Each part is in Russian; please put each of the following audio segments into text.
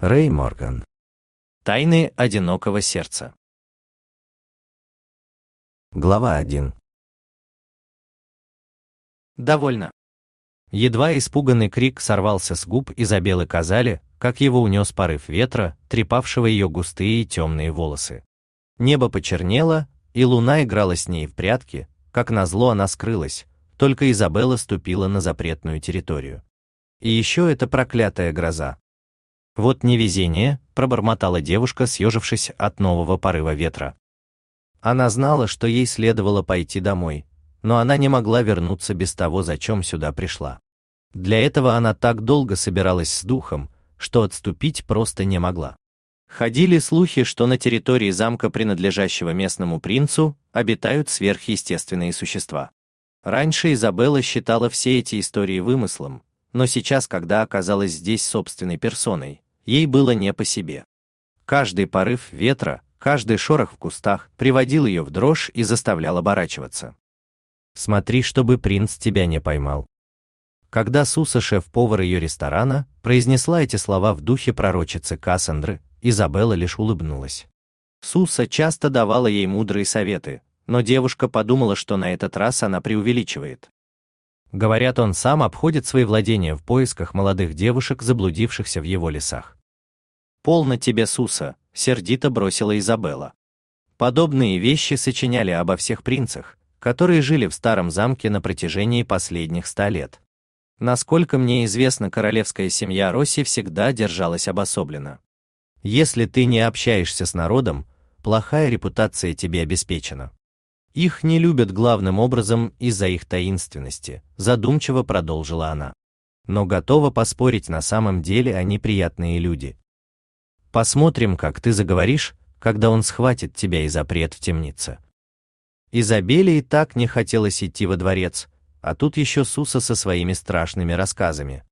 Рэй Морган. Тайны одинокого сердца. Глава 1. Довольно. Едва испуганный крик сорвался с губ Изабеллы Казали, как его унес порыв ветра, трепавшего ее густые и темные волосы. Небо почернело, и луна играла с ней в прятки, как назло она скрылась, только Изабелла ступила на запретную территорию. И еще эта проклятая гроза. «Вот невезение», — пробормотала девушка, съежившись от нового порыва ветра. Она знала, что ей следовало пойти домой, но она не могла вернуться без того, зачем сюда пришла. Для этого она так долго собиралась с духом, что отступить просто не могла. Ходили слухи, что на территории замка, принадлежащего местному принцу, обитают сверхъестественные существа. Раньше Изабелла считала все эти истории вымыслом, но сейчас, когда оказалась здесь собственной персоной, ей было не по себе. Каждый порыв ветра, каждый шорох в кустах приводил ее в дрожь и заставлял оборачиваться. «Смотри, чтобы принц тебя не поймал». Когда Суса, шеф-повар ее ресторана, произнесла эти слова в духе пророчицы Кассандры, Изабелла лишь улыбнулась. Суса часто давала ей мудрые советы, но девушка подумала, что на этот раз она преувеличивает. Говорят, он сам обходит свои владения в поисках молодых девушек, заблудившихся в его лесах. «Полно тебе, Суса», — сердито бросила Изабелла. Подобные вещи сочиняли обо всех принцах, которые жили в старом замке на протяжении последних 100 лет. Насколько мне известно, королевская семья Росси всегда держалась обособленно. Если ты не общаешься с народом, плохая репутация тебе обеспечена. Их не любят главным образом из-за их таинственности, задумчиво продолжила она. Но готова поспорить, на самом деле они приятные люди. Посмотрим, как ты заговоришь, когда он схватит тебя и запрет в темнице. Изабелле и так не хотелось идти во дворец, а тут еще Суса со своими страшными рассказами.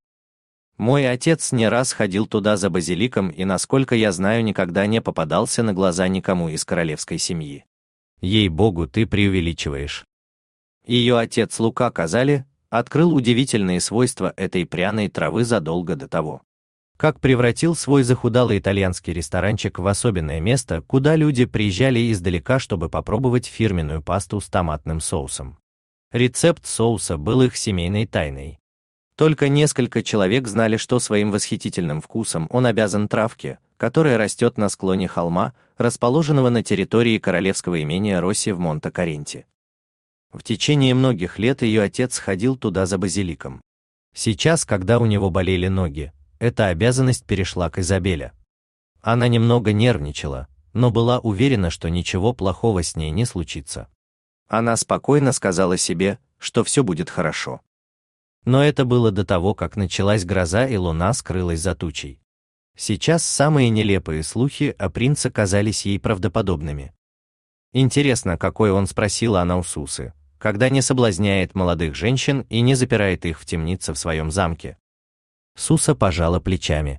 Мой отец не раз ходил туда за базиликом и, насколько я знаю, никогда не попадался на глаза никому из королевской семьи. Ей-богу, ты преувеличиваешь. Ее отец Лука Казали открыл удивительные свойства этой пряной травы задолго до того, как превратил свой захудалый итальянский ресторанчик в особенное место, куда люди приезжали издалека, чтобы попробовать фирменную пасту с томатным соусом. Рецепт соуса был их семейной тайной. Только несколько человек знали, что своим восхитительным вкусом он обязан травке, которая растет на склоне холма, расположенного на территории королевского имения Росси в Монте-Каренте. В течение многих лет ее отец ходил туда за базиликом. Сейчас, когда у него болели ноги, эта обязанность перешла к Изабелле. Она немного нервничала, но была уверена, что ничего плохого с ней не случится. Она спокойно сказала себе, что все будет хорошо. Но это было до того, как началась гроза и луна скрылась за тучей. Сейчас самые нелепые слухи о принце казались ей правдоподобными. Интересно, какой он, спросила она у Сусы, когда не соблазняет молодых женщин и не запирает их в темнице в своем замке. Суса пожала плечами.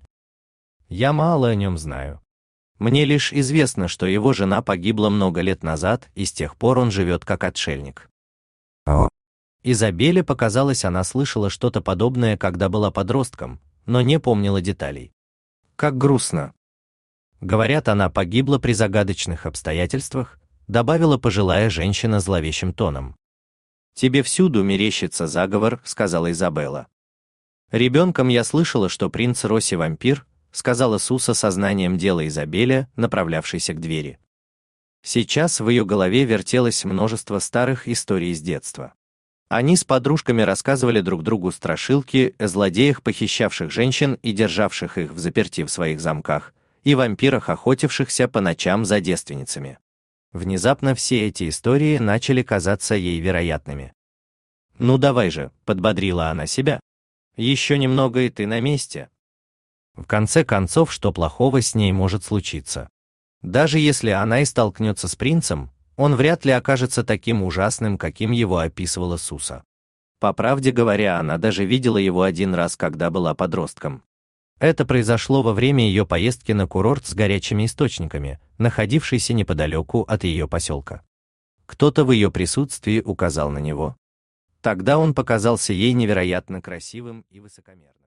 Я мало о нем знаю. Мне лишь известно, что его жена погибла много лет назад, и с тех пор он живет как отшельник. О. Изабелле показалось, она слышала что-то подобное, когда была подростком, но не помнила деталей. Как грустно. Говорят, она погибла при загадочных обстоятельствах, добавила пожилая женщина зловещим тоном. Тебе всюду мерещится заговор, сказала Изабелла. Ребенком я слышала, что принц Росси вампир, сказала Суса сознанием дела Изабелле, направлявшейся к двери. Сейчас в ее голове вертелось множество старых историй с детства. Они с подружками рассказывали друг другу страшилки о злодеях, похищавших женщин и державших их взаперти в своих замках, и вампирах, охотившихся по ночам за девственницами. Внезапно все эти истории начали казаться ей вероятными. «Ну давай же», — подбодрила она себя. «Еще немного, и ты на месте». В конце концов, что плохого с ней может случиться? Даже если она и столкнется с принцем, он вряд ли окажется таким ужасным, каким его описывала Суса. По правде говоря, она даже видела его один раз, когда была подростком. Это произошло во время ее поездки на курорт с горячими источниками, находившийся неподалеку от ее поселка. Кто-то в ее присутствии указал на него. Тогда он показался ей невероятно красивым и высокомерным.